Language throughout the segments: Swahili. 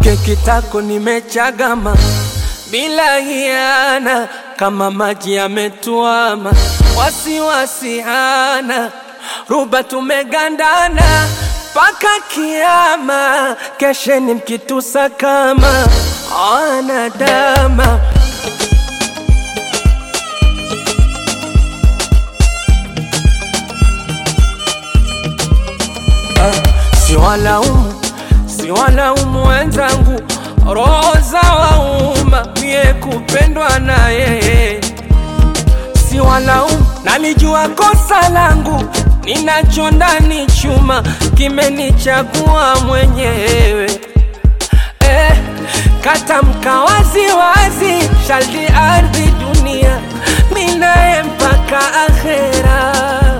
keki tako nimechagama bila hiana, kama maji yametuama, wasiwasi hana, ruba tumegandana paka kiyama, kesheni mkitusa kama anadama. Si walaumu wenzangu, roho za wauma, mie kupendwa na yeye. Si walaumu, nalijua kosa langu, ninacho ndani chuma, kimenichagua mwenyewe. Katamka wazi wazi, shaldi ardhi dunia, minae mpaka akhera.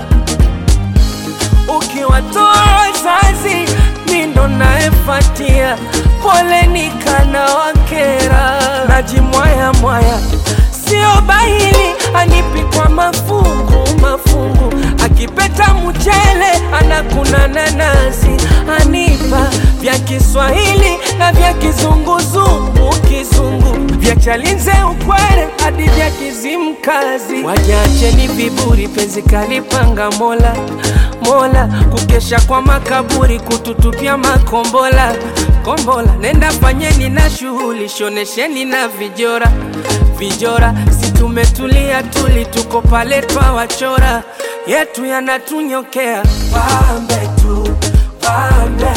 Ukiwatoa wazazi, mindo naefatia, pole nikana wakera. Najimwaya mwaya, sio bahili, anipi kwa mafungu mafungu. Akipeta mchele, anakuna nanasi, anipa vya Kiswahili na vya kizunguzungu kizungu, vya Chalinze Ukwere hadi vya Kizimkazi. Wajacheni viburi, penzi kalipanga Mola Mola, kukesha kwa makaburi, kututupia makombola kombola. Nenda fanyeni na shughuli, shonesheni na vijora vijora. Si tumetulia tuli, tuko pale twa wachora, yetu yanatunyokea. Pambe tu pambe,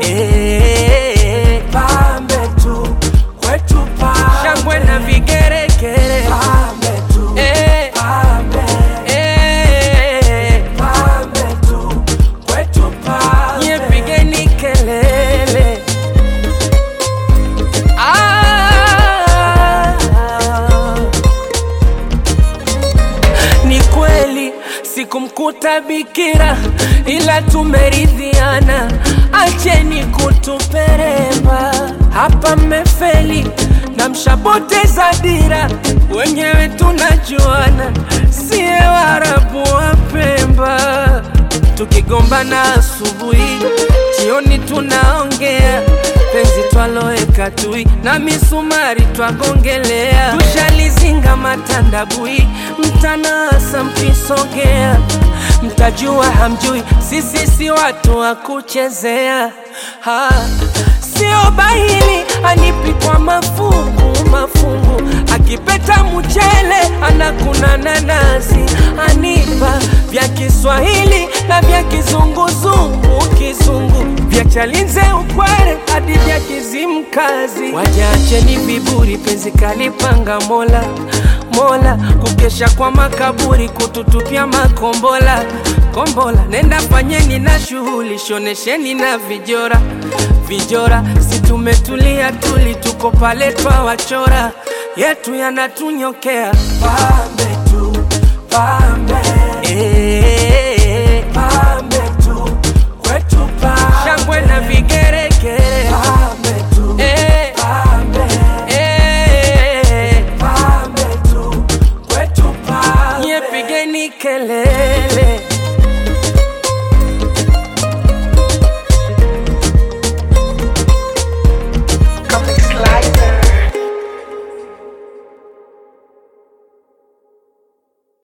pambe tu kwetu pambe, shangwe na vigeregere. Pambe tu pambe, pambe tu kwetu pambe, nye pigeni kelele. Ni kweli sikumkuta bikira, ila tumeridhiana, acheni kutuperemba. Hapa mmefeli na mshaboteza dira, wenyewe tunajuana, siye Waarabu wa Pemba. Tukigombana asubuhi, jioni tunaongea, penzi twaloeka tui na misumari twagongelea. Tushalizinga matandabui, mtanasa mkisogea, mtajua hamjui, sisi si watu wa kuchezea. Sio bahili, anipi kwa mafungu mafungu. Akipeta mchele, anakuna nanasi, anipa vya Kiswahili na vya kizunguzungu kizungu, vya Chalinze Ukwere hadi vya Kizimkazi. Wajacheni viburi, penzi kalipanga Mola Mola, kukesha kwa makaburi, kututupia makombola kombola. Nenda fanyeni na shughuli, shonesheni na vijora vijora. Si tumetulia tuli, tuko pale twa wachora, yetu yanatunyokea. Pambe tu pambe, pambe tu kwetu pambe, shangwe na vigeregere. Pambe tu pambe, pambe tu kwetu pambe, nye pigeni kelele.